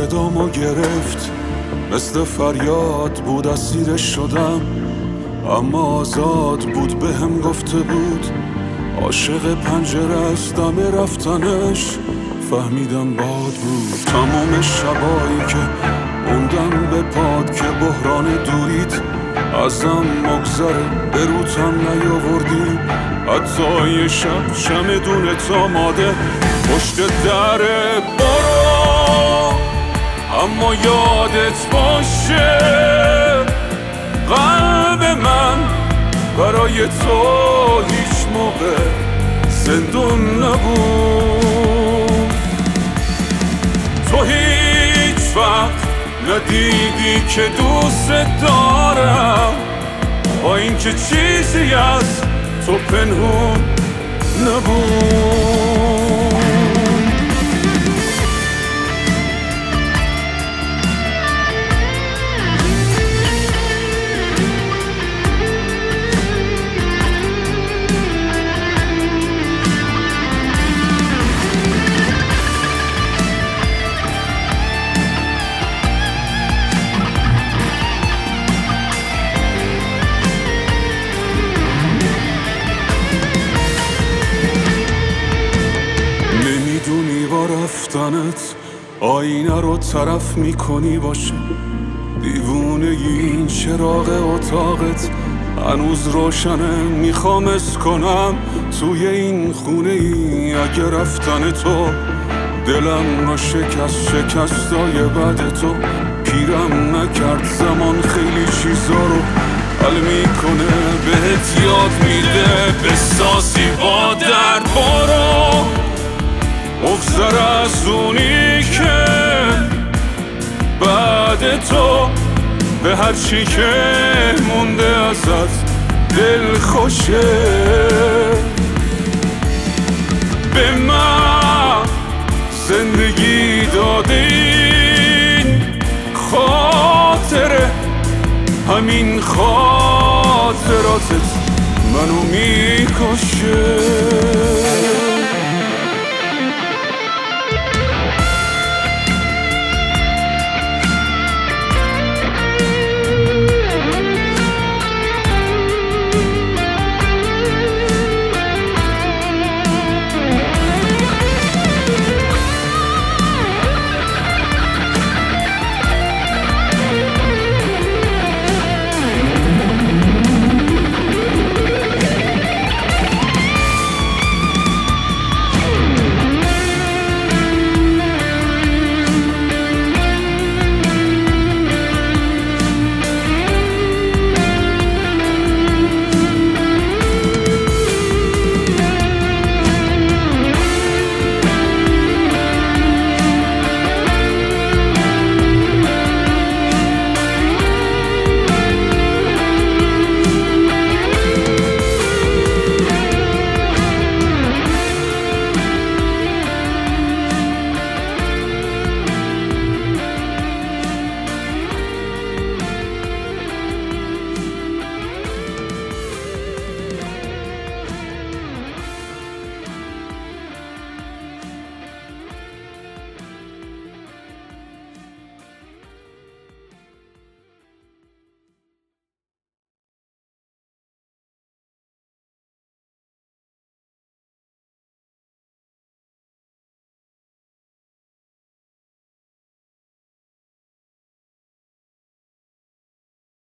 صدامو گرفت، مثل فریاد بود اسیرش شدم، اما آزاد بود بهم گفته بود عاشق پنجره است دم رفتنش. فهمیدم باد بود تمام شبایی که موندم به پاد، که بحران دوریت ازم مگذره به روتم نیاوردی. حتی یه شب چمدونت آماده پشت دره، برو اما یادت باشه قلب من برای تو هیچ موقع زندون نبود. تو هیچ وقت ندیدی که دوست دارم، با اینکه چیزی از تو پنهون نبود. رفتنت آینه رو طرف میکنی باشه، دیوونه این چراغ اتاقت هنوز روشنه، میخوام اسکنم توی این خونه ای. اگه رفتن تو دلم رو شکستای بعد تو پیرم نکرد، زمان خیلی چیزا رو حل میکنه، بهت یاد میده بسازی با درد. برو بگذر از اونی که بعد تو به هر چی که مونده ازت دل خوشه. به من زندگی دادین خاطره، همین خاطراتت منو میکشه.